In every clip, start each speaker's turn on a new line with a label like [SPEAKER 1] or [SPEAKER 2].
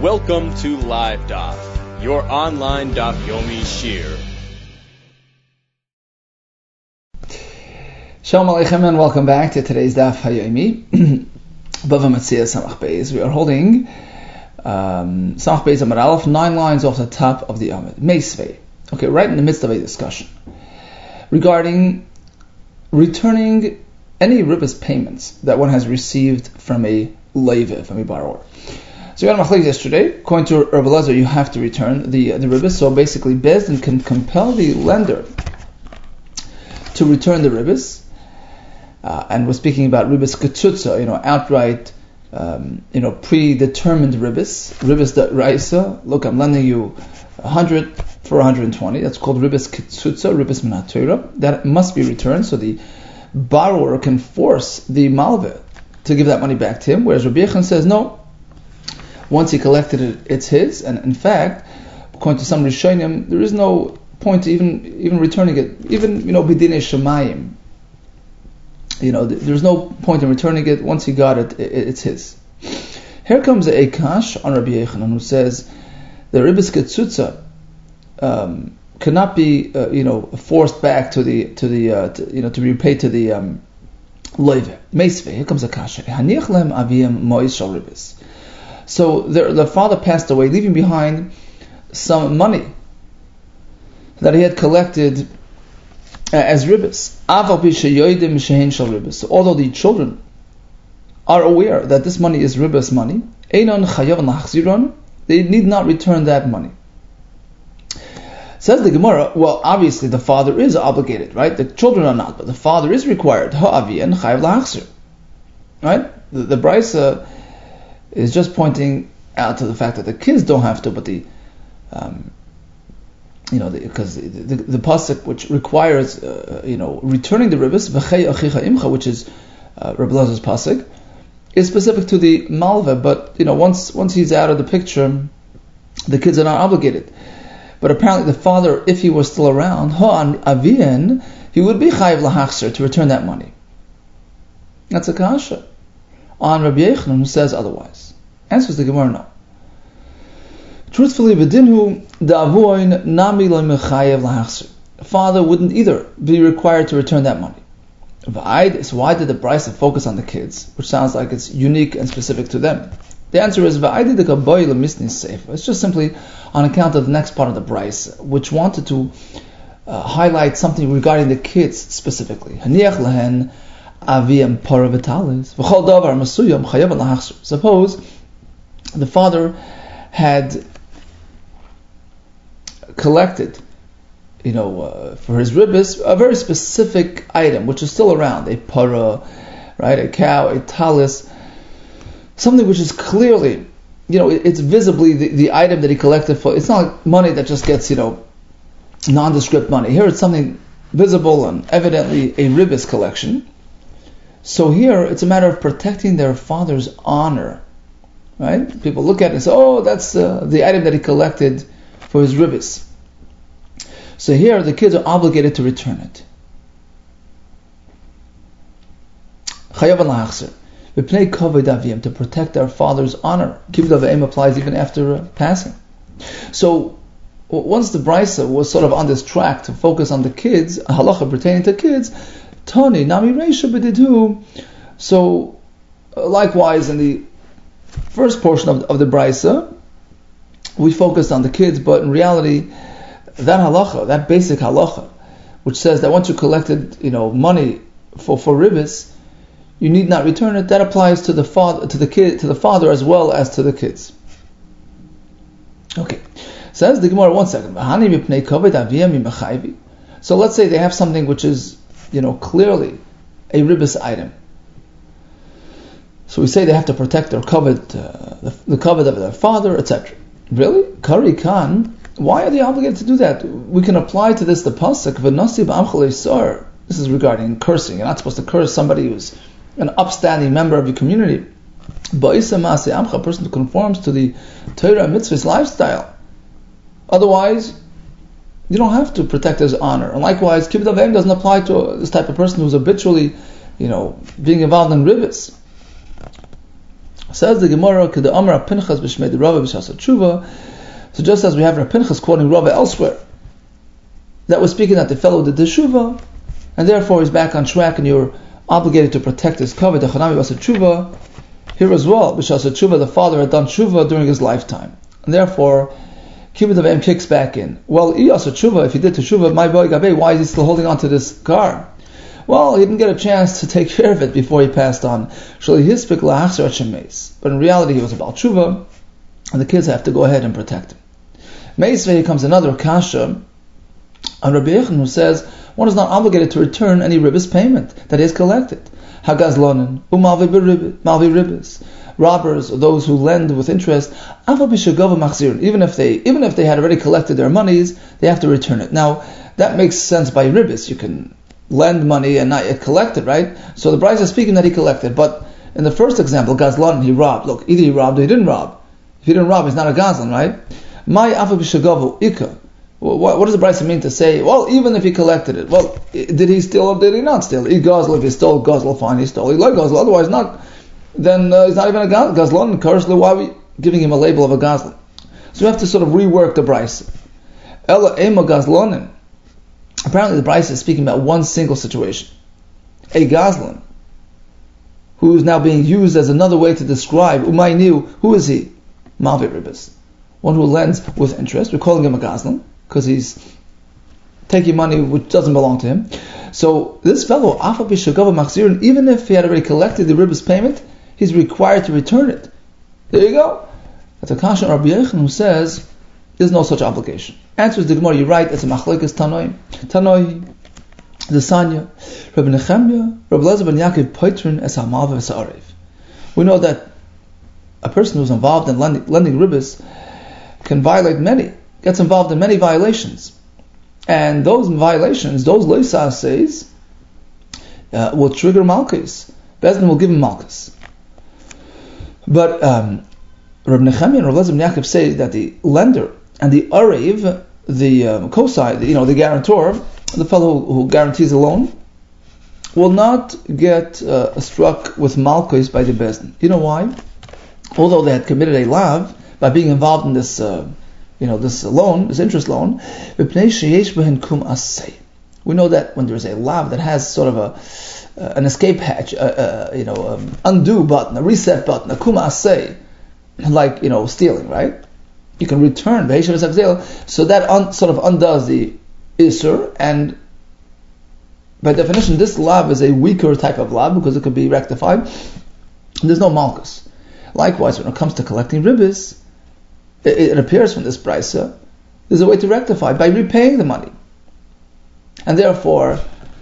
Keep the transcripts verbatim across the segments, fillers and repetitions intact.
[SPEAKER 1] Welcome to Live Daf, your online Daf Yomi Shir.
[SPEAKER 2] Shalom Aleichem and welcome back to today's Daf Hayomi. Bava Metzia Samach Beis. We are holding um, Samach Beis Amar Aleph, nine lines off the top of the Amid. Meisvei. Okay, right in the midst of a discussion regarding returning any ribas payments that one has received from a levy, from a borrower. So we had a machlek yesterday. According to Rabbi Elazar, you have to return the the ribas. So basically, Beis Din can compel the lender to return the ribas. Uh, and we're speaking about ribas ketzutza, you know, outright, um, you know, predetermined ribas. Ribas da raisa. Look, I'm lending you a hundred for one hundred twenty. That's called ribas ketzutza, ribas min haTorah. That must be returned, so the borrower can force the malveh to give that money back to him. Whereas Rabbi Yechon says no. Once he collected it, it's his, and in fact, according to some Rishonim, there is no point to even even returning it, even you know bidinei shemayim. You know, there's no point in returning it. Once he got it, it it's his. Here comes a kash on Rabbi Yechanan who says the ribas ketzutza um, cannot be uh, you know forced back to the to the uh, to, you know to be repaid to the um, levy. Meisvei. Here comes a kash. Haniach lem aviyim mois shal ribas. So the, the father passed away, leaving behind some money that he had collected uh, as ribas. So although the children are aware that this money is ribas money, they need not return that money. Says the Gemara, well, obviously the father is obligated, right? The children are not, but the father is required. Right? The, the Brisa is just pointing out to the fact that the kids don't have to, but the, um, you know, because the, the, the, the pasuk which requires, uh, you know, returning the ribas, v'chei achicha imcha, which is uh, Rabbi Elazar's pasuk, is specific to the malva. But you know, once once he's out of the picture, the kids are not obligated. But apparently, the father, if he was still around, ha'an avian, he would be chayiv lahachser to return that money. That's a kasha on Rabbi Yechanan, who says otherwise. Answers the Gemara, no. Truthfully, v'dinhu da'avoin nami lo mechayev lahachser. Father wouldn't either be required to return that money. V'aid, so why did the Brisa focus on the kids, which sounds like it's unique and specific to them? The answer is v'aid de kaboy lemisni seif. It's just simply on account of the next part of the Brisa, which wanted to uh, highlight something regarding the kids specifically. Haniach lehen aviyam paravitalis v'chol davar masuyam chayav lahachser. Suppose the father had collected, you know, uh, for his ribis, a very specific item which is still around, a para, right, a cow, a talis, something which is clearly, you know, it's visibly the, the item that he collected for. It's not like money that just gets, you know, nondescript money. Here it's something visible and evidently a ribis collection. So here it's a matter of protecting their father's honor. Right? People look at it and say, oh, that's uh, the item that he collected for his ribis. So here the kids are obligated to return it. Chayav lahachser. V'pnei kavod avim, to protect their father's honor. Kibbud avim applies even after uh, passing. So once the Brisa was sort of on this track to focus on the kids, a halacha pertaining to kids, Tani nami reisha b'didu. So uh, likewise in the first portion of, of the Brisa, we focused on the kids, but in reality, that halacha, that basic halacha, which says that once you collected, you know, money for for ribis, you need not return it. That applies to the father, to the kid, to the father as well as to the kids. Okay, says the Gemara. One second. So let's say they have something which is, you know, clearly a ribis item. So we say they have to protect their covet, uh, the, the covet of their father, et cetera. Really? Kari Khan? Why are they obligated to do that? We can apply to this the pasuk v'nasi b'amchalei sar. This is regarding cursing. You're not supposed to curse somebody who's an upstanding member of your community. Ba'isa ma'aseh amcha, a person who conforms to the Torah mitzvah's lifestyle. Otherwise, you don't have to protect his honor. And likewise, kibbud avim doesn't apply to this type of person who's habitually, you know, being involved in ribis. Says the Gemara, K'da Amar Pinchas b'shmei Rava b'shas tshuva. So just as we have Pinchas quoting Rava elsewhere, that was speaking that the fellow did the tshuva, and therefore he's back on track, and you're obligated to protect his kavod. Dechanami b'shas tshuva. Here as well, b'shas tshuva, the father had done tshuva during his lifetime, and therefore Kibbutz of M kicks back in. Well, Iyas tshuva, if he did tshuva, my boy Gabe, why is he still holding on to this car? Well, he didn't get a chance to take care of it before he passed on. But in reality, he was about tshuva, and the kids have to go ahead and protect him. Meisvei comes another kasha on Rabbi Yechon, who says one is not obligated to return any ribbis payment that he has collected. Hagazlonin, umalvi ribbis, robbers or those who lend with interest, even if they even if they had already collected their monies, they have to return it. Now that makes sense by ribbis. You can lend money and not yet collect it, right? So the Bryce is speaking that he collected, but in the first example, Gazlan, he robbed. Look, either he robbed or he didn't rob. If he didn't rob, he's not a Gazlan, right? My afa b'shagavu ika. What, what does the Bryce mean to say? Well, even if he collected it, well, did he steal or did he not steal? He Gazlan, if he stole Gazlan, fine, he stole. He like Gazlan, otherwise not. Then uh, he's not even a Gazlan. Currently, why are we giving him a label of a Gazlan? So we have to sort of rework the Bryce. Ela ema Gazlanin. Apparently the Bryce is speaking about one single situation. A Gazlan, who is now being used as another way to describe Umayniu. Who is he? Malvi Ribbis. One who lends with interest. We're calling him a Gazlan because he's taking money which doesn't belong to him. So this fellow, Afa b'shagava machzirin, even if he had already collected the Ribbis payment, he's required to return it. There you go. That's a kasha Rabbi Yechon who says there's no such obligation. Answers the Gemara, you're right, it's a machlekes Tanoi. Tanoi, the Sanya, Rabbi Nechemia, Rabbi Lezer ben Yaakov Poitrin es ha'malva v'sa'arev. We know that a person who's involved in lending, lending ribbis can violate many, gets involved in many violations. And those violations, those leisas says, uh, will trigger malchus. Bezdin will give him malchus. But um, Rabbi Nechemia and Rabbi Lezer ben Yaakov say that the lender and the arev, the um, co-side, you know, the guarantor, the fellow who, who guarantees a loan, will not get uh, struck with malchus by the bezdin. You know why? Although they had committed a lav by being involved in this, uh, you know, this loan, this interest loan, we know that when there is a lav that has sort of a uh, an escape hatch, uh, uh, you know, um, undo button, a reset button, a kum asay, like, you know, stealing, right? You can return so that un, sort of undoes the isur, and by definition this lav is a weaker type of lav because it could be rectified. There's no malchus. Likewise, when it comes to collecting ribbis, it, it appears from this brisa, there's a way to rectify by repaying the money, and therefore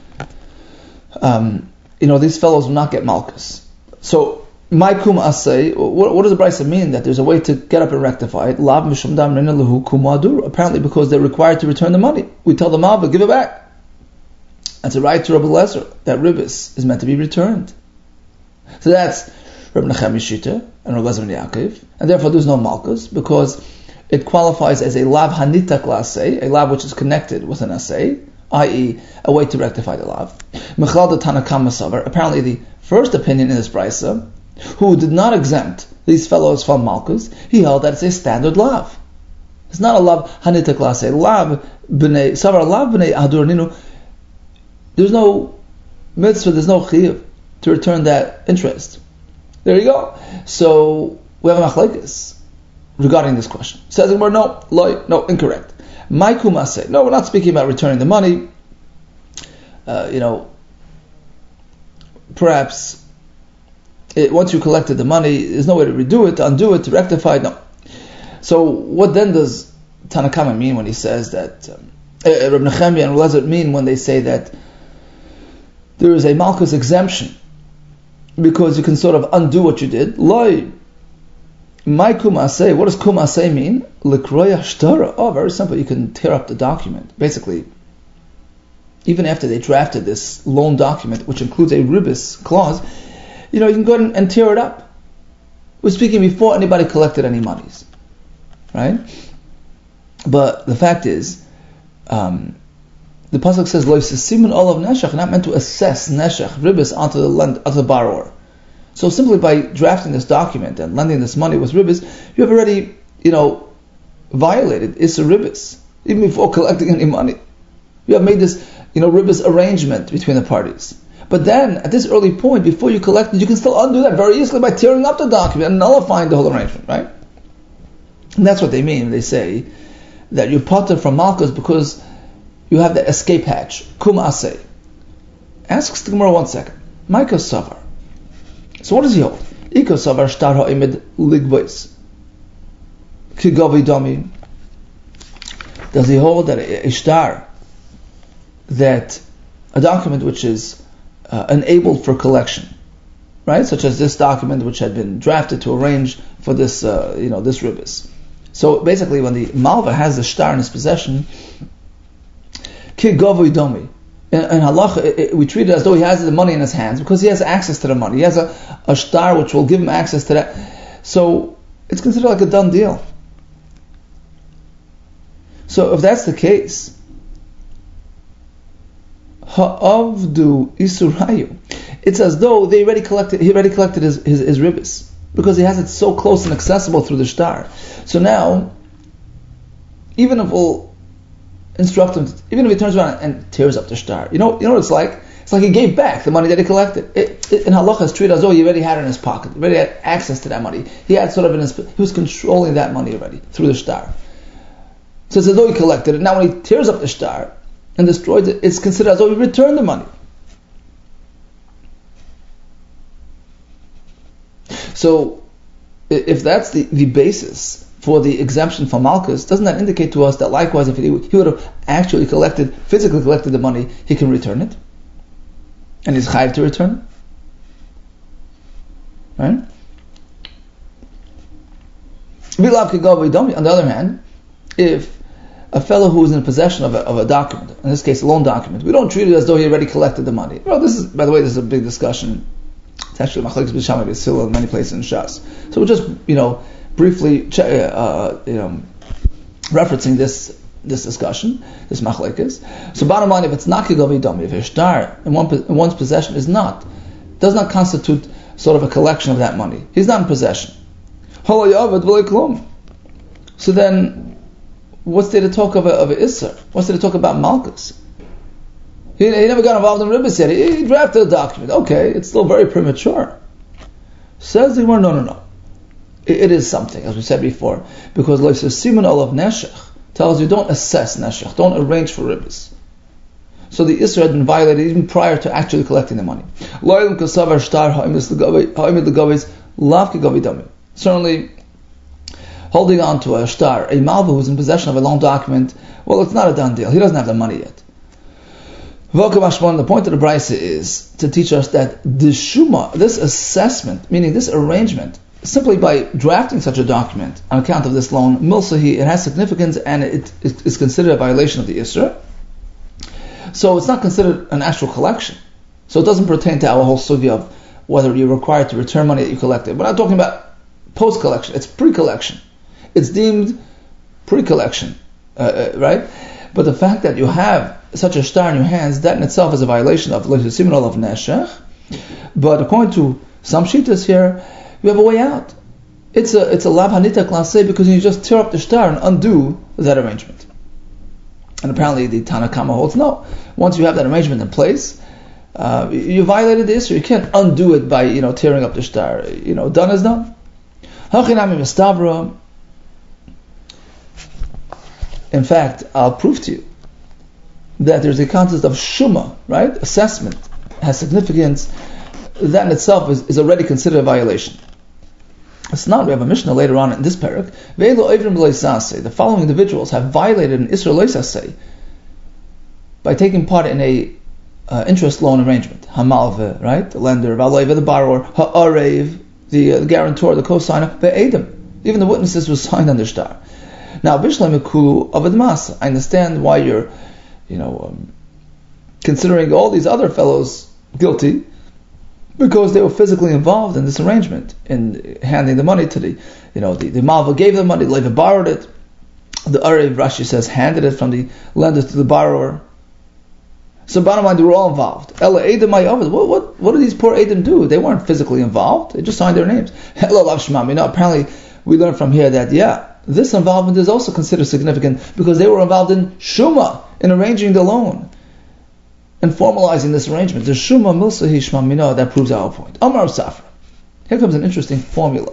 [SPEAKER 2] um, you know, these fellows will not get malchus. So my kum asay, what, what does the brisa mean? That there's a way to get up and rectify it. Lav mishum dam rina lahu kumadur. Apparently, because they're required to return the money, we tell the malva, give it back. That's a right to Rabbi Lezer, that ribbis is meant to be returned. So that's Rabbi Nechemia Shita and Rabbi Lezer ben Yaakov, and therefore there's no malchus because it qualifies as a lav hanitak l'asay, a lav which is connected with an asay, that is, a way to rectify the lav. Mechal de Tanakam Masavar. Apparently, the first opinion in this brisa, who did not exempt these fellows from malchus, he held that it's a standard lav. It's not a lav hanitak l'asay. Lav b'nei savar lav b'nei adur ninu. There's no mitzvah, there's no chiyuv to return that interest. There you go. So we have a machlekes regarding this question. Says we're no, loy, no, incorrect. My kumase. No, we're not speaking about returning the money. Uh, you know, perhaps it, once you collected the money, there's no way to redo it, to undo it, to rectify it. No. So what then does Tanakama mean when he says that? Um, uh, Rabbi Nechemia and Rabbi Lezer mean when they say that there is a malchus exemption because you can sort of undo what you did? Loi. My kumase, what does kumase mean? Likroya shtara. Oh, very simple. You can tear up the document. Basically, even after they drafted this loan document, which includes a ribbis clause, you know, you can go ahead and tear it up. We're speaking before anybody collected any monies, right? But the fact is, um, the pasuk says, "Lo yisimun olav neshach," not meant to assess neshach ribbis onto the lend, onto the borrower. So simply by drafting this document and lending this money with ribis, you have already, you know, violated Issa ribis, even before collecting any money. You have made this, you know, ribis arrangement between the parties. But then, at this early point, before you collect it, you can still undo that very easily by tearing up the document and nullifying the whole arrangement, right? And that's what they mean. They say that you potter from Malkus because you have the escape hatch. Kum asay. Asks the Gemara one second. Maika savar. So what does he hold? Iko savar shtar ha'imid ligbois. Kigavi dami. Does he hold that a shtar, that a document which is uh, enabled for collection, right? Such as this document which had been drafted to arrange for this, uh, you know, this ribis. So basically, when the malva has the shtar in his possession, kigavi dami. In, in halacha, it, it, we treat it as though he has the money in his hands because he has access to the money. He has a, a shtar which will give him access to that. So it's considered like a done deal. So if that's the case, ha'avdu isurayu, it's as though they already collected. He already collected his his, his ribis because he has it so close and accessible through the shtar. So now, even if we'll instruct him, even if he turns around and tears up the shtar, you know, you know what it's like? It's like he gave back the money that he collected. It, it, in halacha, it's treated as though he already had it in his pocket. He already had access to that money. He had sort of in his, he was controlling that money already through the shtar. So it's as though he collected it. Now when he tears up the shtar and destroys it, it's considered as though he returned the money. So if that's the, the basis for the exemption from Malkus, doesn't that indicate to us that likewise if he, he would have actually collected, physically collected the money, he can return it? And he's chayav to return it? Right? On the other hand, if a fellow who is in possession of a, of a document, in this case a loan document, we don't treat it as though he already collected the money. Well, this is, by the way, this is a big discussion. It's actually machlekes b'shamai b'sila in many places in Shas. So we'll just, you know, briefly, uh, you know, referencing this this discussion, this machlekes. So bottom line, if it's not kigavi dami, if a shtar in, one, in one's possession is not, does not constitute sort of a collection of that money, he's not in possession. So then, what's there to talk of a, of a Isser? What's there to talk about Malkus? He, he never got involved in ribis yet. He, he drafted a document. Okay, it's still very premature. Says the Gemara, no, no, no. It, it is something, as we said before, because like Siman Olav Neshech tells you don't assess Neshech, don't arrange for ribis. So the Isser had been violated even prior to actually collecting the money. Certainly, holding on to a shtar, a malva who's in possession of a loan document, well, it's not a done deal. He doesn't have the money yet. The point of the Brisa is to teach us that the shuma, this assessment, meaning this arrangement, simply by drafting such a document on account of this loan, milsahi, it has significance and it is considered a violation of the Isra. So it's not considered an actual collection. So it doesn't pertain to our whole sugya of whether you're required to return money that you collected. We're not talking about post-collection, it's pre-collection. It's deemed pre-collection, uh, uh, right? But the fact that you have such a shtar in your hands, that in itself is a violation of Siman Olav Neshech. But according to some shittas here, you have a way out. It's a it's a lav hanita klase because you just tear up the shtar and undo that arrangement. And apparently the Tanakama holds no. Once you have that arrangement in place, uh, you violated the issue. You can't undo it by you know tearing up the shtar. You know, done is done. In fact, I'll prove to you that there's a concept of shuma, right? Assessment has significance. That in itself is, is already considered a violation. It's not. We have a Mishnah later on in this parak. The following individuals have violated an Isra Loisaseh by taking part in a uh, interest loan arrangement. Hamalve, right? The lender, Valeiva, the borrower, Ha'arev, the, uh, the guarantor, the co-signer, Ve'edim. Even the witnesses were signed under shtar. Now, Bishlam Mikulu of Admas. I understand why you're, you know, um, considering all these other fellows guilty, because they were physically involved in this arrangement, in handing the money to the, you know, the, the Malva gave the money, the Leva borrowed it, the Arev, Rashi says, handed it from the lender to the borrower. So bottom line, they were all involved. Ella Edom Ayavad. What, what, what did these poor Edom do? They weren't physically involved. They just signed their names. Hello, Lav Shmam. You know, apparently we learned from here that, yeah, this involvement is also considered significant because they were involved in Shuma, in arranging the loan and formalizing this arrangement. The Shuma Milsa Hishmam Mino, that proves our point. Amar Safra. Here comes an interesting formula.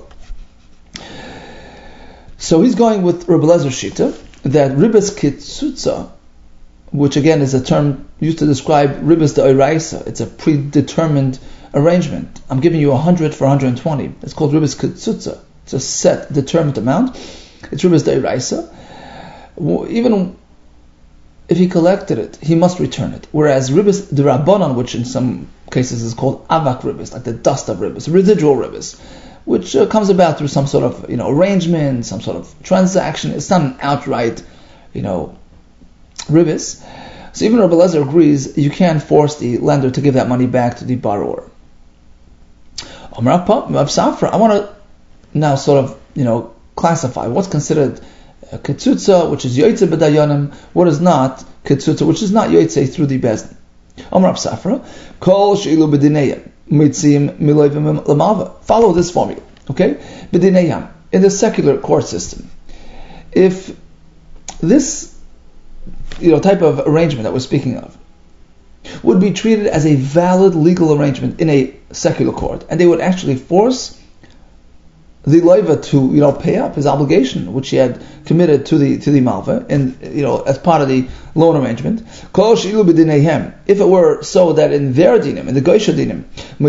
[SPEAKER 2] So he's going with Rebbe Lezer Shita, that Ribbis Kitzutza, which again is a term used to describe Ribbis D'Oraisa, it's a predetermined arrangement. I'm giving you one hundred for one hundred twenty. It's called Ribbis Kitzutza. It's a set, determined amount. It's Ribbis D'Oraisa. Even if he collected it, he must return it. Whereas Ribbis D'Rabbanan, which in some cases is called Avak Ribbis, like the dust of Ribbis, residual Ribbis, which uh, comes about through some sort of, you know, arrangement, some sort of transaction. It's not an outright, you know, Ribbis. So even Rebbe Lezer agrees you can't force the lender to give that money back to the borrower. Amar Rav Safra, I want to now sort of, you know, classify what's considered a ketzutza, which is yoytze b'dayanim, what is not ketzutza, which is not yoytze through the bezdin. Amar Rav Safra, kol sheilu b'dineyim mitzim miloivim l'malva. Follow this formula, okay? B'dineyim, in the secular court system, if this, you know, type of arrangement that we're speaking of would be treated as a valid legal arrangement in a secular court, and they would actually force the loiva to, you know, pay up his obligation which he had committed to the to the malva, and, you know, as part of the loan arrangement. If it were so that in their dinim, in the goysha dinim,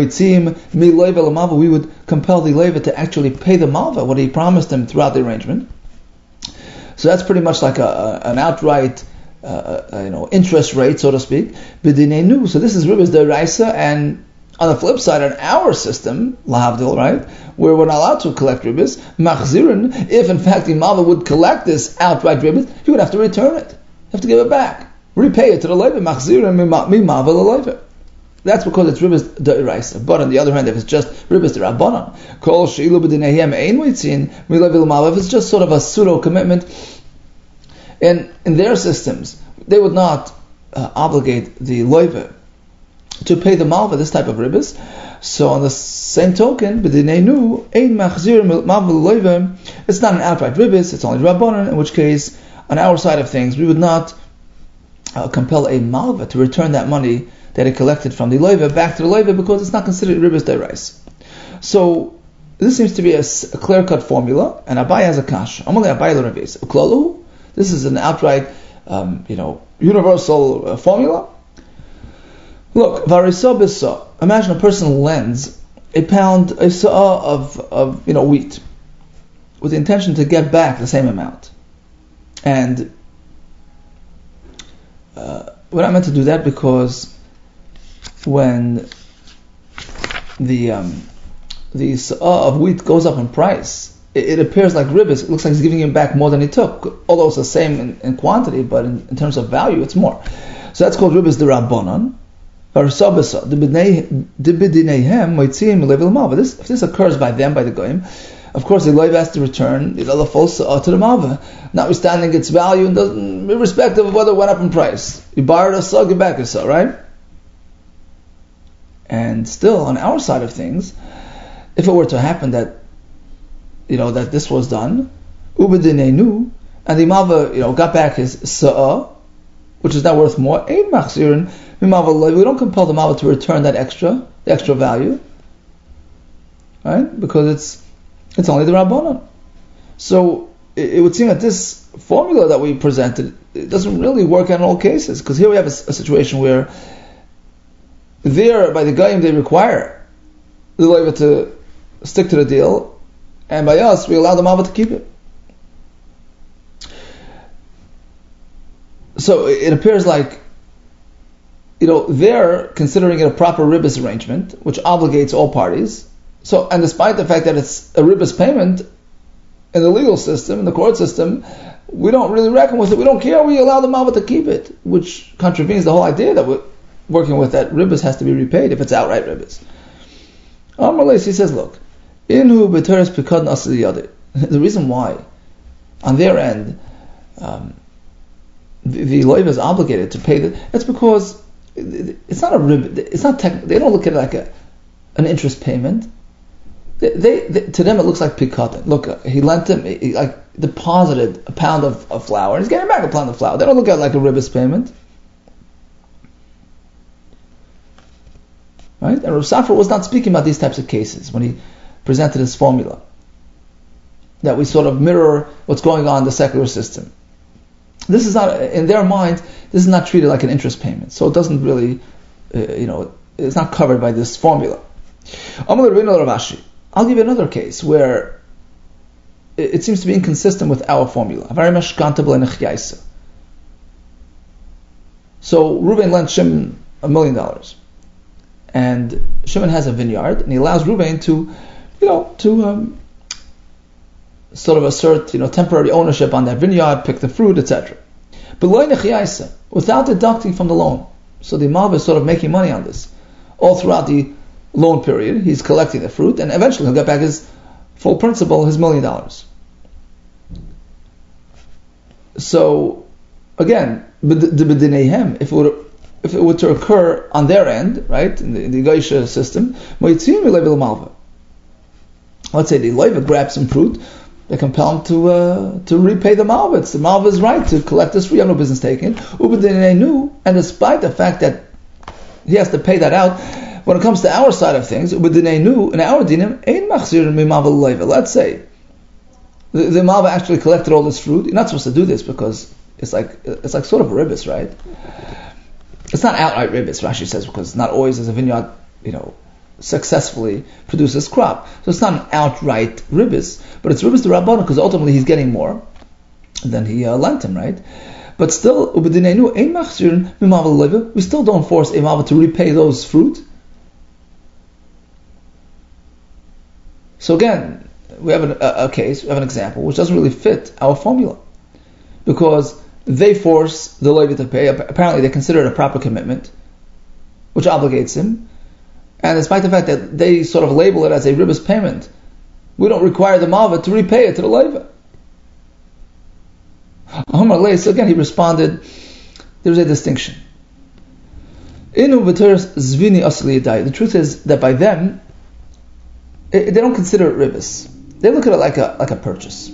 [SPEAKER 2] we would compel the loiva to actually pay the malva what he promised him throughout the arrangement. So that's pretty much like a, a, an outright, uh, uh, you know, interest rate, so to speak. So this is Ribbis D'Oraisa, and on the flip side, in our system, lahavdil, right, where we're not allowed to collect ribbis, machzirin, if in fact the malva would collect this outright ribbis, he would have to return it. Have to give it back. Repay it to the loiva. Machzirin mi malva loiva. That's because it's ribbis D'Oraisa. But on the other hand, if it's just ribbis D'Rabbanan, kol sheilu b'dineihem ein moitzin mi loiva l'malva, if it's just sort of a pseudo commitment, in in their systems, they would not uh, obligate the loiva to pay the malva this type of ribbis. So on the same token, b'dineinu ein machzir malva loiva, it's not an outright ribbis, it's only rabbanon. In which case, on our side of things, we would not uh, compel a malva to return that money that it collected from the loiva back to the loiva, because it's not considered ribbis d'oraisa. So this seems to be a, a clear-cut formula, and Abai has a kash. Amalei Abai lo reves. Uklalu. This is an outright, um, you know, universal uh, formula. Look, varisa bisa. Imagine a person lends a pound, a sa'ah of, of, you know, wheat, with the intention to get back the same amount. And uh, we're not meant to do that because when the um, the sa'ah of wheat goes up in price, it, it appears like ribbis. It looks like he's giving him back more than he took, although it's the same in, in quantity, but in, in terms of value, it's more. So that's called ribbis d'Rabbanan. This, if this occurs by them, by the goyim, of course the loiv has to return the full sa'ah to the malva, notwithstanding its value, and doesn't, irrespective of whether it went up in price. You borrowed a sa'ah, give back a sa'ah, right? And still, on our side of things, if it were to happen that, you know, that this was done, ubedinenu, and the malva, you know, got back his sa'ah, which is now worth more, ein machzirin. We don't compel the malva to return that extra, the extra value, right? Because it's it's only the rabbanon. So it, it would seem that this formula that we presented, it doesn't really work in all cases, because here we have a, a situation where there, by the goyim, they require the loiva to stick to the deal, and by us, we allow the malva to keep it. So it appears like, you know, they're considering it a proper ribbis arrangement, which obligates all parties. So, and despite the fact that it's a ribbis payment, in the legal system, in the court system, we don't really reckon with it. We don't care. We allow the malva to keep it, which contravenes the whole idea that we're working with, that ribbis has to be repaid if it's outright ribbis. Amrles, he says, look, inhu b'teres pikad nasi yadi. The reason why, on their end, um, the, the loiva is obligated to pay the, it's because it's not a rib. It's not tech, they don't look at it like a an interest payment. They, they, they to them it looks like pikatan. Look, he lent him, he, like deposited a pound of, of flour, and he's getting back a pound of flour. They don't look at it like a ribis payment, right? And Rav Safra was not speaking about these types of cases when he presented his formula, that we sort of mirror what's going on in the secular system. This is not, in their mind, this is not treated like an interest payment, so it doesn't really, uh, you know, it's not covered by this formula. I'll give you another case where it, it seems to be inconsistent with our formula. So Reuven lent Shimon a million dollars, and Shimon has a vineyard, and he allows Reuven to, you know, to um, sort of assert, you know, temporary ownership on that vineyard, pick the fruit, et cetera. But without deducting from the loan. So the Malva is sort of making money on this all throughout the loan period. He's collecting the fruit, and eventually he'll get back his full principal, his million dollars. So again, if it would if it were to occur on their end, right, in the, in the Geisha system, let's say the Leiva grabs some fruit, they compel him to uh, to repay the Malva. It's the Malva's right to collect this fruit. You have no business taking it. And despite the fact that he has to pay that out, when it comes to our side of things, in our dinim, let's say the, the Malva actually collected all this fruit. You're not supposed to do this because it's like it's like sort of a ribis, right? It's not outright ribis, Rashi says, because it's not always as a vineyard, you know, successfully produces crop. So it's not an outright ribis, but it's ribis to Rabbanan because ultimately he's getting more than he uh, lent him, right? But still, we still don't force a Malva to repay those fruit. So again, we have an, a, a case, we have an example which doesn't really fit our formula, because they force the Levi to pay. Apparently they consider it a proper commitment, which obligates him. And despite the fact that they sort of label it as a ribis payment, we don't require the Malva to repay it to the Levi. So again, he responded, there's a distinction. The truth is that by them, they don't consider it ribis. They look at it like a like a purchase.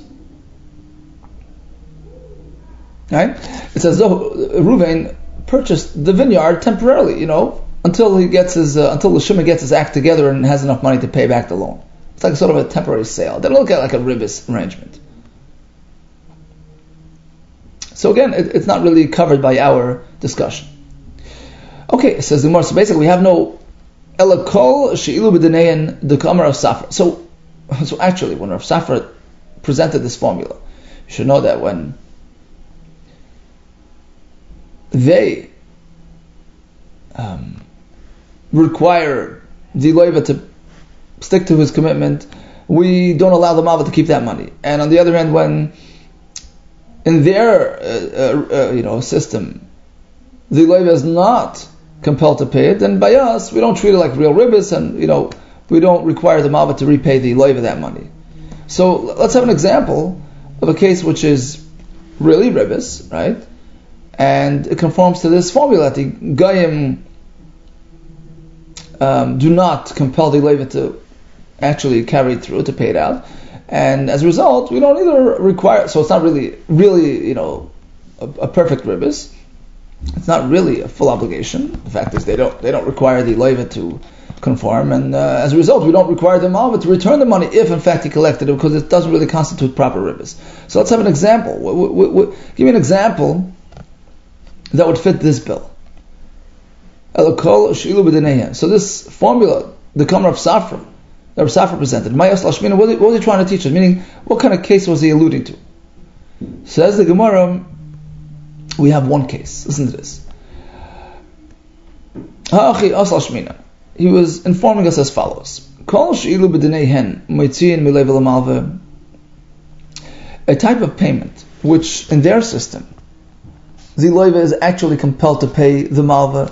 [SPEAKER 2] Right? It's as though Reuven purchased the vineyard temporarily, you know, until he gets his uh, until the Shimon gets his act together and has enough money to pay back the loan. It's like sort of a temporary sale. They don't look at it like a ribis arrangement. So again, it, it's not really covered by our discussion. Okay, says the Gemara. So basically, we have no elakol sheilu b'dinein the kamar of Safra. So, so actually, when Rav Safra presented this formula, you should know that when they um, require the Leiva to stick to his commitment, we don't allow the Malva to keep that money. And on the other hand, when in their uh, uh, uh, you know system, the Leiva is not compelled to pay it, then by us we don't treat it like real ribis, and you know we don't require the Malva to repay the Leiva that money. So let's have an example of a case which is really ribis, right? And it conforms to this formula that the Goyim um, do not compel the Leiva to actually carry it through, to pay it out. And as a result, we don't either require, so it's not really, really, you know, a, a perfect ribis. It's not really a full obligation. The fact is they don't, they don't require the Leiva to conform, and uh, as a result, we don't require the Malva to return the money if in fact he collected it, because it doesn't really constitute proper ribis. So let's have an example. We, we, we, give me an example that would fit this bill. So this formula, the Kamar of Safra, that Rav Safra presented, what was he trying to teach us? Meaning, what kind of case was he alluding to? Says the Gemara, we have one case. Listen to this. He was informing us as follows. A type of payment which, in their system, the Leiva is actually compelled to pay the Malva.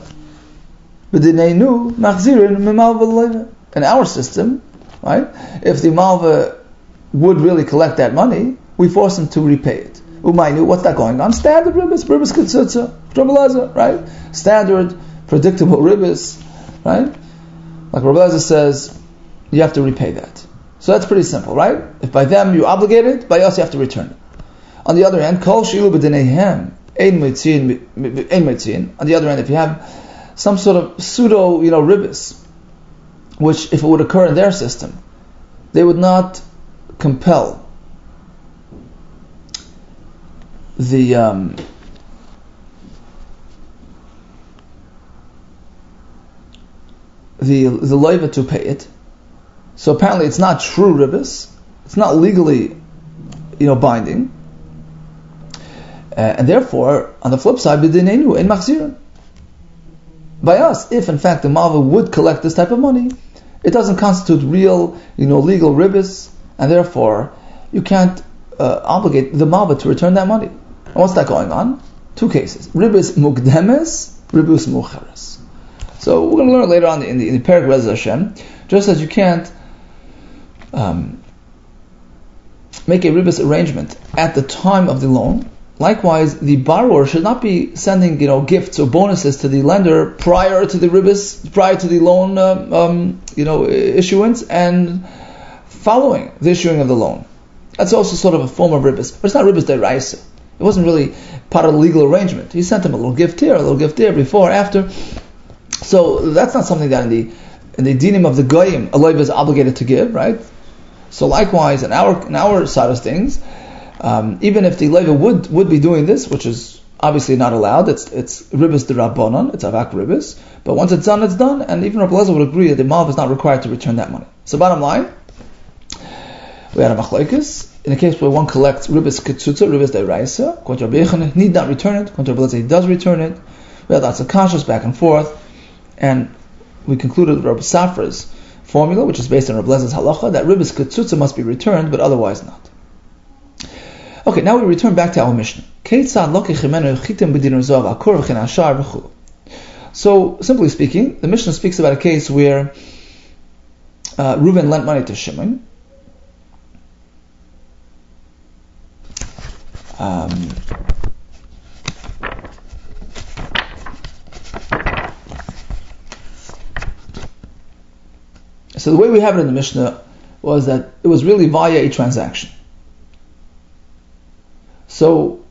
[SPEAKER 2] In our system, right, if the Malva would really collect that money, we force him to repay it. Umaynu, what's that going on? Standard ribis, ribis kitzutza, right? Standard predictable ribis, right? Like Rabbi Elazar says, you have to repay that. So that's pretty simple, right? If by them you obligate it, by us you have to return it. On the other hand, kol shilu b'dineihem ein mitzin ein mitzin. On the other hand, if you have some sort of pseudo, you know, ribis, which if it would occur in their system, they would not compel the um, the the loiva to pay it. So apparently it's not true ribis. It's not legally, you know, binding. Uh, and therefore, on the flip side, b'dinenu ein machzirin. By us, if in fact the malva would collect this type of money, it doesn't constitute real, you know, legal ribis, and therefore you can't uh, obligate the malva to return that money. And what's that going on? Two cases: ribis mukdemes, ribis mucheres. So we're going to learn later on in the in the Perek Rez Hashem, just as you can't um, make a ribis arrangement at the time of the loan. Likewise, the borrower should not be sending, you know, gifts or bonuses to the lender prior to the ribis, prior to the loan, um, um, you know, issuance, and following the issuing of the loan. That's also sort of a form of ribis, but it's not ribis deraisa. It wasn't really part of the legal arrangement. He sent him a little gift here, a little gift there, before, after. So that's not something that in the in the dinim of the goyim, a loiva is obligated to give, right? So likewise, in our in our side of things. Um, even if the loiva would, would be doing this, which is obviously not allowed, it's it's ribis derabbanan, it's avak ribis, but once it's done, it's done, and even Rabbi Elazar would agree that the malva is not required to return that money. So bottom line, we had a machlokes, in a case where one collects ribis ketzutza, ribis deraisa, according to Rabbi Yochanan, need not return it, according to Rabbi Elazar, he does return it. We had lots of kashas back and forth, and we concluded with Rabbi Safra's formula, which is based on Rabbi Elazar's halacha, that ribis ketzutza must be returned, but otherwise not. Okay, now we return back to our Mishnah. So, simply speaking, the Mishnah speaks about a case where uh, Reuven lent money to Shimon. Um, so the way we have it in the Mishnah was that it was really via a transaction. So,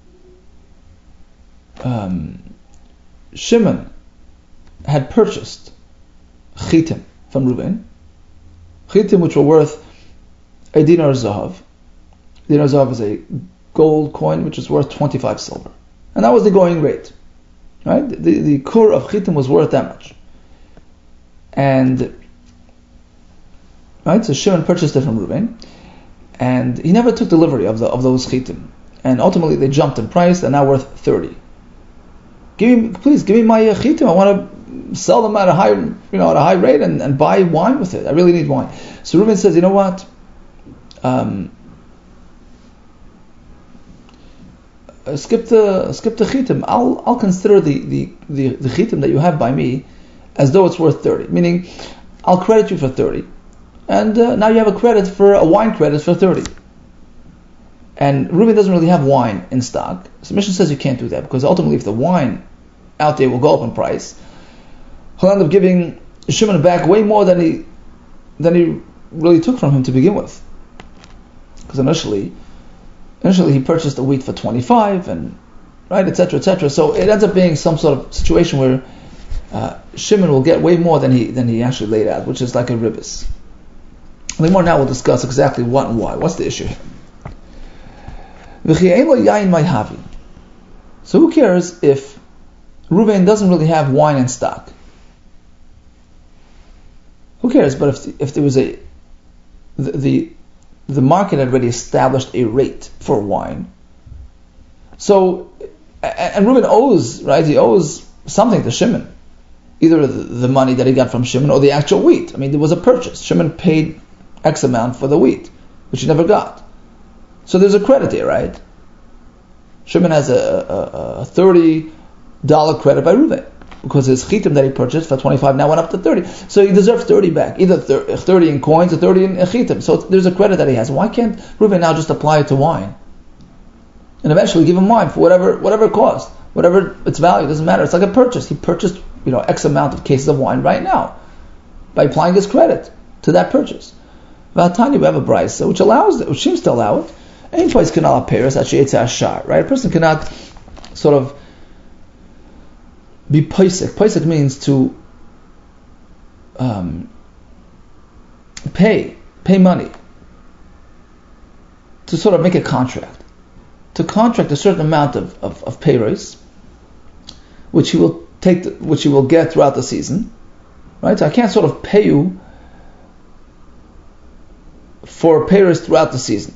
[SPEAKER 2] um, Shimon had purchased chitim from Reuven, chitim which were worth a dinar zahav. Dinar zahav is a gold coin which is worth twenty-five silver, and that was the going rate, right? The the kur of chitim was worth that much, and right. So Shimon purchased it from Reuven, and he never took delivery of the of those chitim. And ultimately they jumped in price. They're now worth thirty. Give me, please, give me my uh, chitim. I want to sell them at a high, you know, at a high rate and, and buy wine with it. I really need wine. So Reuven says, you know what? Um, uh, skip the skip the chitim. I'll I'll consider the, the, the, the chitim that you have by me as though it's worth thirty. Meaning, I'll credit you for thirty, and uh, now you have a credit for a wine credit for thirty. And Reuven doesn't really have wine in stock. So Mishnah says you can't do that, because ultimately if the wine out there will go up in price, he'll end up giving Shimon back way more than he than he really took from him to begin with. Because initially, initially he purchased the wheat for twenty-five, and right, et cetera, et cetera. So it ends up being some sort of situation where uh, Shimon will get way more than he than he actually laid out, which is like a ribis. The more now we'll discuss exactly what and why. What's the issue here? So who cares if Reuven doesn't really have wine in stock? Who cares? But if if there was a the the, the market had already established a rate for wine, so and Reuven owes, right? He owes something to Shimon, either the, the money that he got from Shimon or the actual wheat. I mean, there was a purchase. Shimon paid X amount for the wheat, which he never got. So there's a credit there, right? Shimon has a, a, a thirty dollars credit by Reuven, because his chitim that he purchased for twenty-five now went up to thirty. So he deserves thirty back, either thirty in coins or thirty in chitim. So there's a credit that he has. Why can't Reuven now just apply it to wine? And eventually give him wine for whatever whatever it cost, whatever its value, doesn't matter. It's like a purchase. He purchased you know, X amount of cases of wine right now by applying his credit to that purchase. V'atani, we have a brisa which allows it, which seems to allow it. Any place cannot appear as ashar, right? A person cannot sort of be paisik. Paisik means to um, pay, pay money, to sort of make a contract, to contract a certain amount of, of, of pay raise, which he will take, the, which he will get throughout the season, right? So I can't sort of pay you for pay raise throughout the season.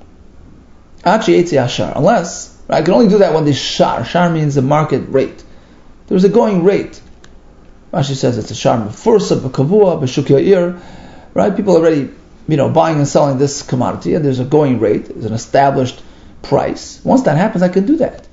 [SPEAKER 2] Unless, right, I can only do that when the shar. Shar means the market rate. There's a going rate. Rashi says it's a shar mefursa b'kavua b'shuk ya'ir, right? People are already, you know, buying and selling this commodity, and there's a going rate, there's an established price. Once that happens, I can do that.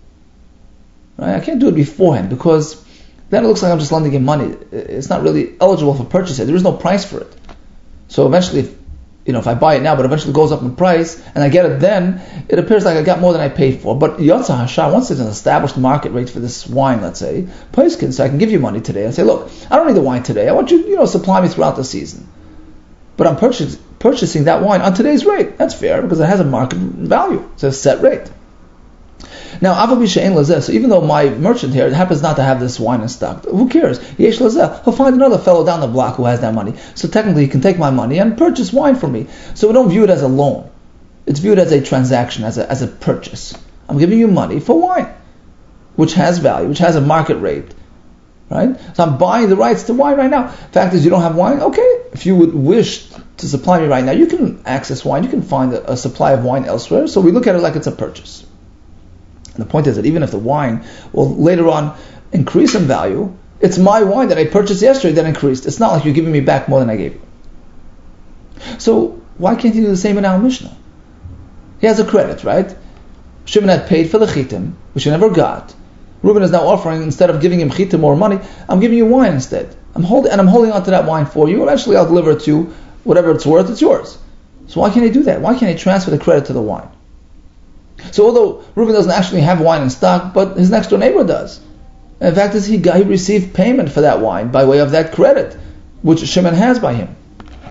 [SPEAKER 2] Right? I can't do it beforehand because then it looks like I'm just lending him money. It's not really eligible for purchase. There is no price for it. So eventually, if, you know, if I buy it now, but eventually it goes up in price, and I get it then, it appears like I got more than I paid for. But Yotza Hashar, once there's an established market rate for this wine, let's say, Paiskin, so I can give you money today and say, look, I don't need the wine today. I want you, you know, supply me throughout the season. But I'm purchase, purchasing that wine on today's rate. That's fair because it has a market value. It's a set rate. Now, Avabi She'en Lazeh, so even though my merchant here happens not to have this wine in stock, who cares? Yesh Lazeh, he'll find another fellow down the block who has that money. So technically he can take my money and purchase wine for me. So we don't view it as a loan. It's viewed as a transaction, as a, as a purchase. I'm giving you money for wine, which has value, which has a market rate. Right? So I'm buying the rights to wine right now. Fact is, you don't have wine? Okay. If you would wish to supply me right now, you can access wine. You can find a, a supply of wine elsewhere. So we look at it like it's a purchase. And the point is that even if the wine will later on increase in value, it's my wine that I purchased yesterday that increased. It's not like you're giving me back more than I gave you. So why can't he do the same in our Mishnah? He has a credit, right? Shimon had paid for the chitim, which he never got. Reuben is now offering, instead of giving him chitim or money, I'm giving you wine instead. I'm holding, and I'm holding on to that wine for you. Eventually I'll deliver it to you. Whatever it's worth, it's yours. So why can't he do that? Why can't he transfer the credit to the wine? So although Reuben doesn't actually have wine in stock, but his next door neighbor does. And in fact, is he, got, he received payment for that wine by way of that credit, which Shimon has by him.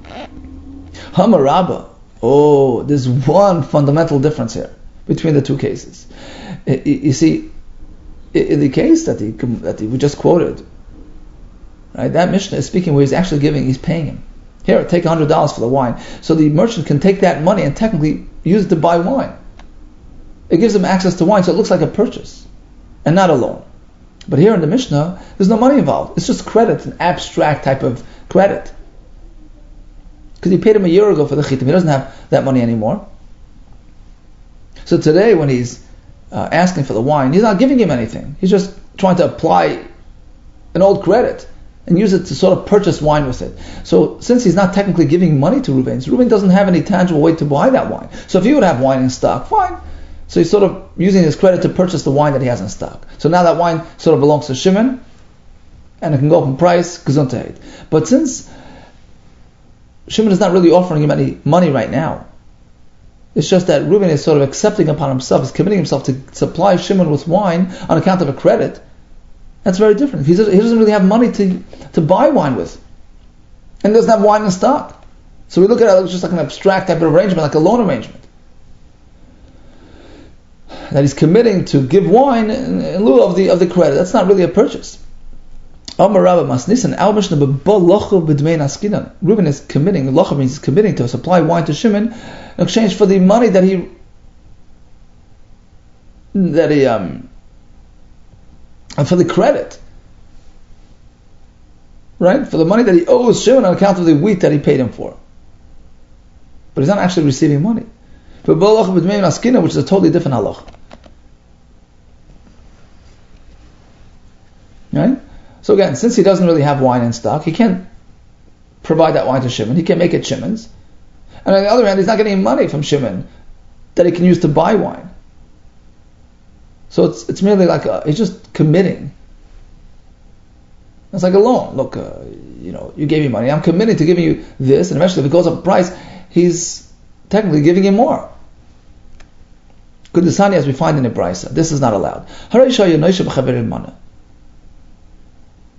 [SPEAKER 2] Hamarabba. Oh, there's one fundamental difference here between the two cases. You see, in the case that he, that he, we just quoted, right, that Mishnah is speaking where he's actually giving, he's paying him. Here, take one hundred dollars for the wine. So the merchant can take that money and technically use it to buy wine. It gives him access to wine, so it looks like a purchase and not a loan. But here in the Mishnah, there's no money involved. It's just credit, an abstract type of credit. Because he paid him a year ago for the chitim. He doesn't have that money anymore. So today, when he's uh, asking for the wine, he's not giving him anything. He's just trying to apply an old credit and use it to sort of purchase wine with it. So since he's not technically giving money to Reuben, Reuben doesn't have any tangible way to buy that wine. So if he would have wine in stock, fine. So he's sort of using his credit to purchase the wine that he has in stock. So now that wine sort of belongs to Shimon, and it can go up in price, gesundheit. But since Shimon is not really offering him any money right now, it's just that Reuben is sort of accepting upon himself, is committing himself to supply Shimon with wine on account of a credit. That's very different. He doesn't, he doesn't really have money to, to buy wine with, and doesn't have wine in stock. So we look at it as just like an abstract type of arrangement, like a loan arrangement, that he's committing to give wine in, in lieu of the of the credit. That's not really a purchase. Reuben is committing, Locha means he's committing to supply wine to Shimon in exchange for the money that he that he um for the credit, right? For the money that he owes Shimon on account of the wheat that he paid him for. But he's not actually receiving money. Which is a totally different halach. Right? So again, since he doesn't really have wine in stock, he can't provide that wine to Shimon. He can't make it Shimon's. And on the other hand, he's not getting money from Shimon that he can use to buy wine. So it's it's merely like a, he's just committing. It's like a loan. Look, uh, you know, you gave me money. I'm committing to giving you this, and eventually, if it goes up in price, he's technically giving him more. Kudisani, as we find in the Brisa, this is not allowed.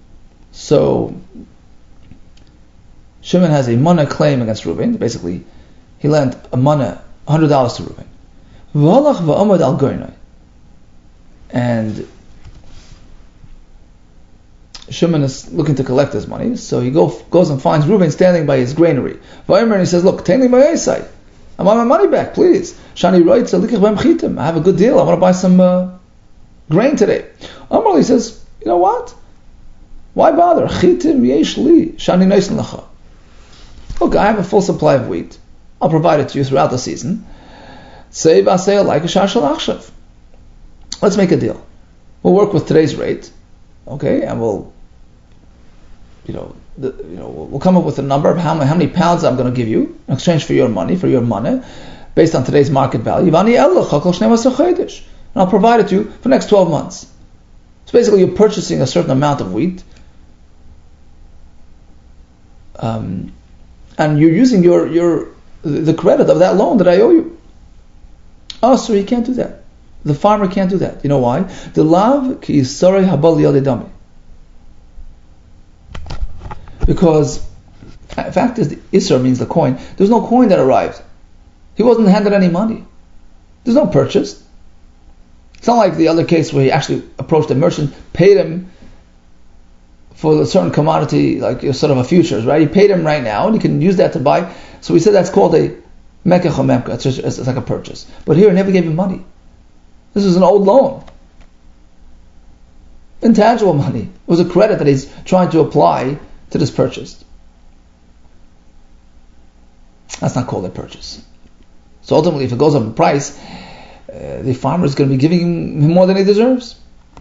[SPEAKER 2] So Shimon has a mana claim against Reuven. Basically, he lent a mana, one hundred dollars to Reuven. V'halach v'amad al goynai. And Shimon is looking to collect his money, so he go, goes and finds Reuven standing by his granary. V'aymer, and he says, look, take me my esai. I want my money back, please. Shani writes, I have a good deal. I want to buy some uh, grain today. Amar, he says, you know what? Why bother? Chitim yesh li, shani noisen lacha. Look, I have a full supply of wheat. I'll provide it to you throughout the season. Say v'asei like a shar shel achshav. Let's make a deal. We'll work with today's rate, okay, and we'll, you know, the, you know, we'll come up with a number of how many, how many pounds I'm going to give you in exchange for your money, for your money, based on today's market value. And I'll provide it to you for the next twelve months. So basically, you're purchasing a certain amount of wheat, um, and you're using your your the credit of that loan that I owe you. Oh, so you can't do that. The farmer can't do that. You know why? The lav ki isarei habal yalidami. Because the fact is, the isar means the coin. There's no coin that arrived. He wasn't handed any money. There's no purchase. It's not like the other case where he actually approached a merchant, paid him for a certain commodity, like sort of a futures, right? He paid him right now, and he can use that to buy. So we said that's called a mekach or memka. It's, just, it's like a purchase. But here, he never gave him money. This is an old loan. Intangible money. It was a credit that he's trying to apply to this purchase. That's not called a purchase. So ultimately, if it goes up in price, uh, the farmer is going to be giving him more than he deserves.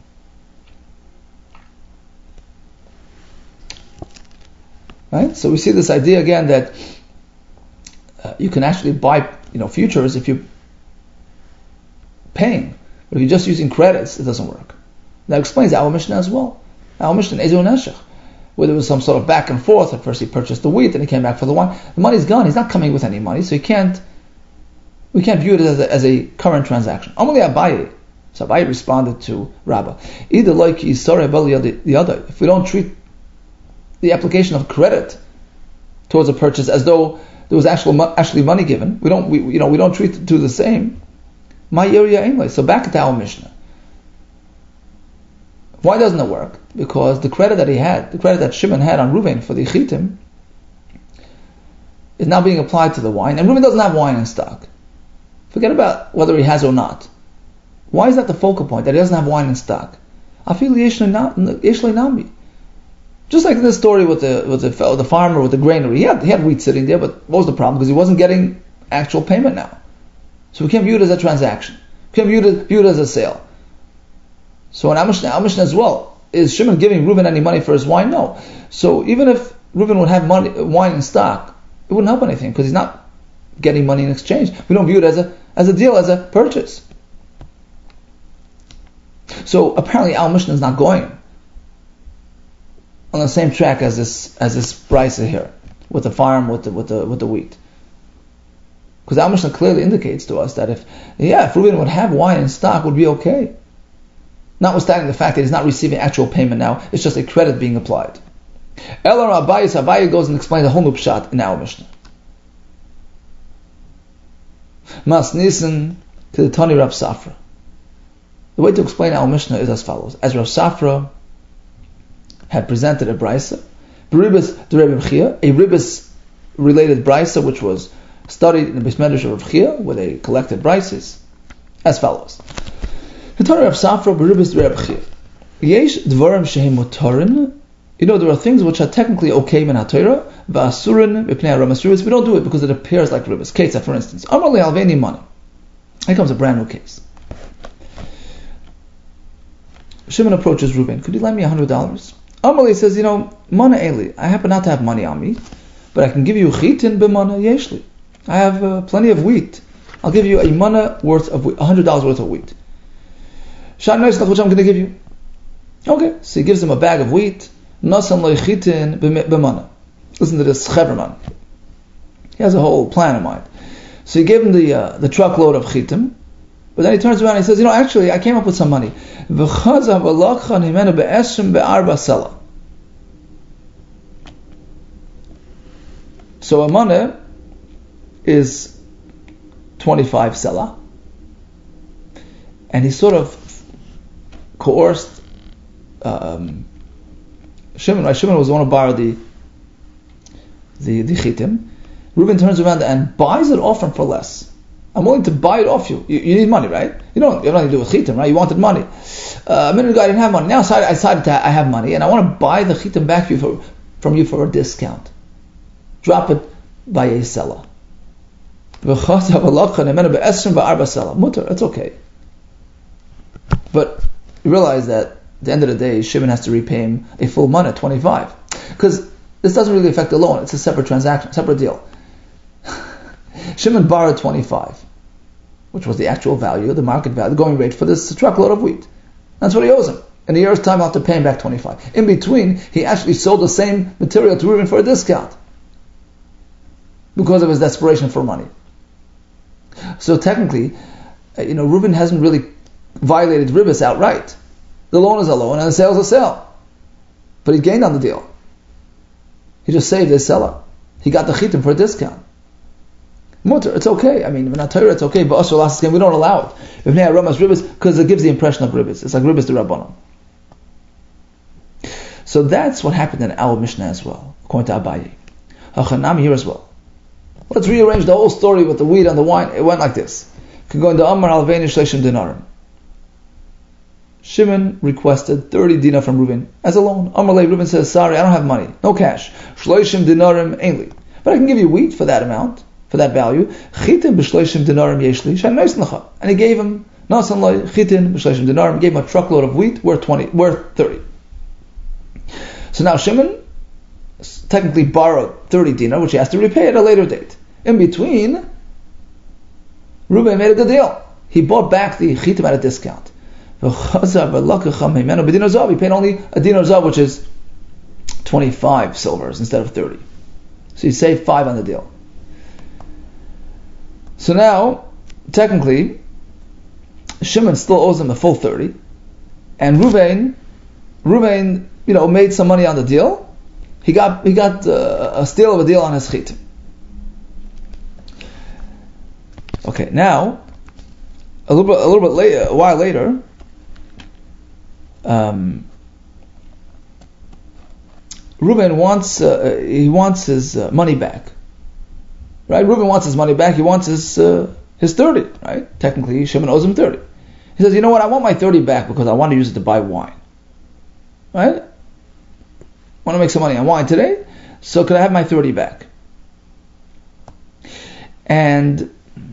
[SPEAKER 2] Right? So we see this idea again that uh, you can actually buy, you know, futures if you're paying. But if you're just using credits, it doesn't work. That explains our Mishnah as well. Our Mishnah, Ezo Neshech, where there was some sort of back and forth. At first he purchased the wheat, and he came back for the wine. The money's gone. He's not coming with any money, so he can't. We can't view it as a, as a current transaction. Amali Abaye. So Abaye responded to Rabbah. Either like Yisarei Bali the other. If we don't treat the application of credit towards a purchase as though there was actual actually money given, we don't we you know we don't treat the two the same. My area anyway. So back to our Mishnah. Why doesn't it work? Because the credit that he had, the credit that Shimon had on Reuven for the chitim, is now being applied to the wine, and Reuven doesn't have wine in stock. Forget about whether he has or not. Why is that the focal point, that he doesn't have wine in stock? Just like in this story with the with the fellow, the farmer with the granary, he had, he had wheat sitting there, but what was the problem? Because he wasn't getting actual payment now. So we can't view it as a transaction. We can't view it, view it as a sale. So in our Mishnah, our Mishnah as well, is Shimon giving Reuven any money for his wine? No. So even if Reuven would have money, wine in stock, it wouldn't help anything because he's not getting money in exchange. We don't view it as a as a deal, as a purchase. So apparently our Mishnah is not going on the same track as this as this brisa here with the farm with the with the with the wheat. Because our Mishnah clearly indicates to us that if yeah, if Reuven would have wine in stock, it would be okay. Notwithstanding the fact that he's not receiving actual payment now, it's just a credit being applied. Elar Abayis, Abaye goes and explains the whole new pshat in our Mishnah. Mas Nisan to the Tani Rav Safra. The way to explain our Mishnah is as follows. As Rav Safra had presented a brisa, Beribas de Rebbe Chia, a Ribas related brisa which was studied in the Beis Medrash of Rav Chia, where they collected brises, as follows. The Torah Rav Safra Beribas de Rebbe Chia. Yesh dvarim shehem motorin. You know, there are things which are technically okay in HaTorah, v'asurin v'pnei HaRamas. We don't do it because it appears like ribas. Ketza, for instance. Amar le alveni mana. Here comes a brand new case. Shimon approaches Reuven. Could you lend me a hundred dollars? Amar says, you know, mana eli. I happen not to have money on me, but I can give you chitin b'mana yeshli. I have uh, plenty of wheat. I'll give you a mana worth of a hundred dollars worth of wheat. Shan noisach, which I'm going to give you. Okay, so he gives him a bag of wheat. Nasan loichitin b'mana. Listen to this Cheverman. He has a whole plan in mind. So he gave him the uh, the truckload of chitim, but then he turns around and he says, you know, actually, I came up with some money. So a money is twenty-five selah, and he sort of coerced um, Shimon. Right? Shimon was the one who borrowed the the the chitim. Reuben turns around and buys it off him for less. I'm willing to buy it off you. You, you need money, right? You don't. You have nothing to do with chitim, right? You wanted money. Uh, a minute ago I didn't have money. Now I decided to I have money, and I want to buy the chitim back you for, from you for a discount. Drop it by a selah. Mutter, it's okay. But you realize that at the end of the day, Shimon has to repay him a full money, twenty-five. Because this doesn't really affect the loan. It's a separate transaction, separate deal. Shimon borrowed twenty-five, which was the actual value, the market value, the going rate for this truckload of wheat. That's what he owes him. In a year's time, I'll have to pay him back twenty-five. In between, he actually sold the same material to Reuben for a discount because of his desperation for money. So technically, you know, Reuben hasn't really violated ribis outright. The loan is a loan and the sale is a sale. But he gained on the deal. He just saved his seller. He got the chitim for a discount. Mutter, it's okay. I mean, in a Torah, it's okay, but also we don't allow it. Because it gives the impression of ribis. It's like ribis to Rabbanon. So that's what happened in our Mishnah as well, according to Abaye. Hachanami here as well. Let's rearrange the whole story with the wheat and the wine. It went like this. Can go into Amar Alveini Shleishim Dinarim. Shimon requested thirty dinar from Reuben as a loan. Amar Le, Reuben says, sorry, I don't have money. No cash. Shleishim Dinarim ainli. But I can give you wheat for that amount, for that value. Chitin b'shleishim dinarim yeshli. Shan nois lecha. And he gave him, nasan loy, chitin b'shleishim dinarim, gave him a truckload of wheat worth twenty, worth thirty. So now Shimon technically borrowed thirty dinar, which he has to repay at a later date. In between, Reuben made a good deal. He bought back the chitim at a discount. He paid only a dinar zav, which is twenty-five silvers instead of thirty. So he saved five on the deal. So now, technically, Shimon still owes him a full thirty, and Reuben, Reuben, you know, made some money on the deal. He got he got uh, a steal of a deal on his chitim. Okay, now a little bit, a little bit later, a while later, um, Reuben wants uh, he wants his uh, money back. Right? Reuben wants his money back. He wants his uh, his thirty. Right? Technically, Shimon owes him thirty. He says, "You know what? I want my thirty back because I want to use it to buy wine. Right? I want to make some money on wine today. So could I have my thirty back?" And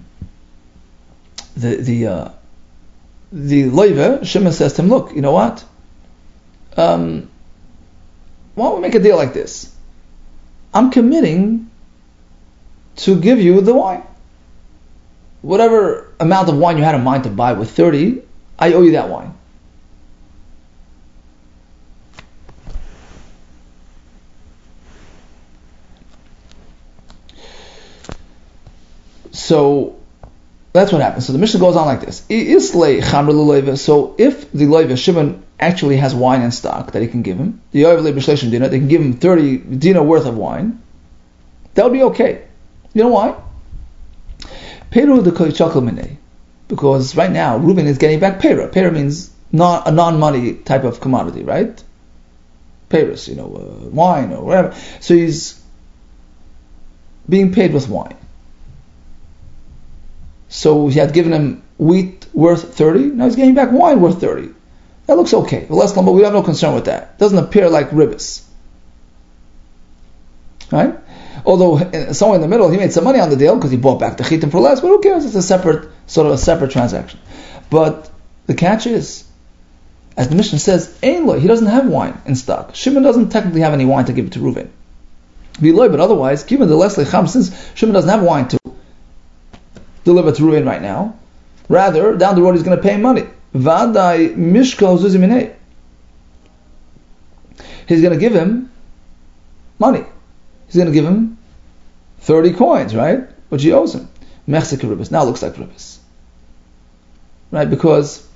[SPEAKER 2] the the uh, the loiva, Shimon says to him, "Look, you know what? Um, why don't we make a deal like this? I'm committing to give you the wine. Whatever amount of wine you had in mind to buy with thirty, I owe you that wine." So that's what happens. So the Mishnah goes on like this. So if the loiva, Shimon, actually has wine in stock that he can give him, the dinar, they can give him thirty dinar worth of wine, that would be okay. You know why? Because right now Reuben is getting back pera. Pera means non, a non-money type of commodity, right? Peras, you know, uh, wine or whatever. So he's being paid with wine. So he had given him wheat worth thirty, now he's getting back wine worth thirty. That looks okay. But we have no concern with that. It doesn't appear like ribis. Right? Although somewhere in the middle he made some money on the deal because he bought back the chitim for less, but who cares? It's a separate, sort of a separate transaction. But the catch is, as the Mishnah says, Ein he doesn't have wine in stock. Shimon doesn't technically have any wine to give to Reuben. But otherwise, given the less lecham, since Shimon doesn't have wine to deliver to Reuben right now, rather, down the road he's going to pay him money. Vadai mishkal zuziminei. He's going to give him money. He's going to give him thirty coins, right? Which he owes him. Mechzik ribis. Now it looks like ribis. Right? Because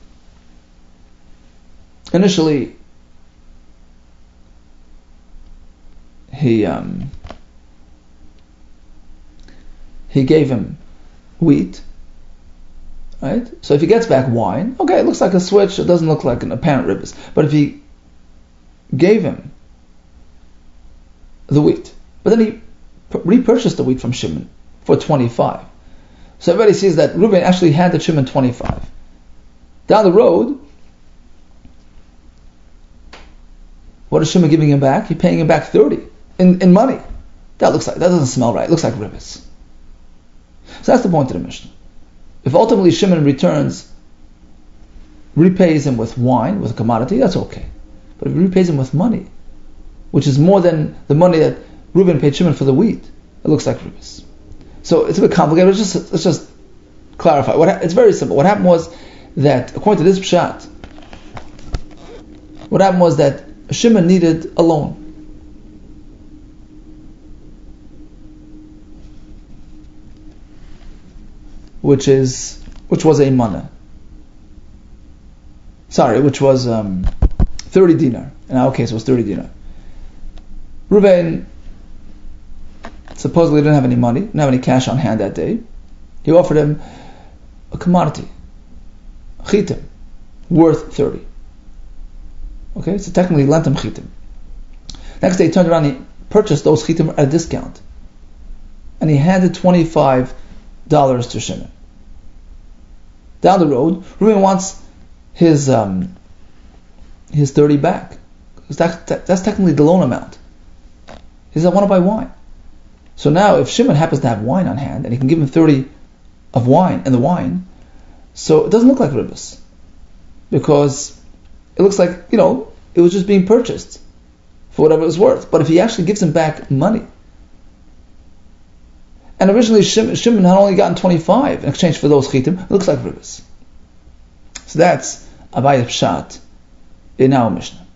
[SPEAKER 2] initially he um, he gave him wheat, right? So if he gets back wine, okay, it looks like a switch, it doesn't look like an apparent ribbis. But if he gave him the wheat, but then he repurchased the wheat from Shimon for twenty-five. So everybody sees that Reuben actually handed Shimon twenty-five. Down the road, what is Shimon giving him back? He's paying him back thirty in, in money. That looks like that doesn't smell right. It looks like ribbis. So that's the point of the Mishnah. If ultimately Shimon returns, repays him with wine, with a commodity, that's okay. But if he repays him with money, which is more than the money that Reuben paid Shimon for the wheat, it looks like ribbis. So it's a bit complicated. Let's just let's just clarify. What ha- it's very simple. What happened was that, according to this pshat, what happened was that Shimon needed a loan. Which is which was a mana. Sorry, which was um, thirty dinar. In our case, it was thirty dinar. Reuben supposedly didn't have any money, didn't have any cash on hand that day. He offered him a commodity, chitim, worth thirty. Okay, so technically he lent him chitim. Next day he turned around and he purchased those chitim at a discount. And he handed twenty-five dollars to Shimon. Down the road, Reuben wants his um, his thirty back. That, that, that's technically the loan amount. He says, I want to buy wine. So now, if Shimon happens to have wine on hand, and he can give him thirty of wine and the wine, so it doesn't look like ribbis, because it looks like, you know, it was just being purchased for whatever it was worth. But if he actually gives him back money, and originally Shimon, Shimon had only gotten twenty-five in exchange for those chitim, it looks like ribbis. So that's Abaye's pshat in our Mishnah.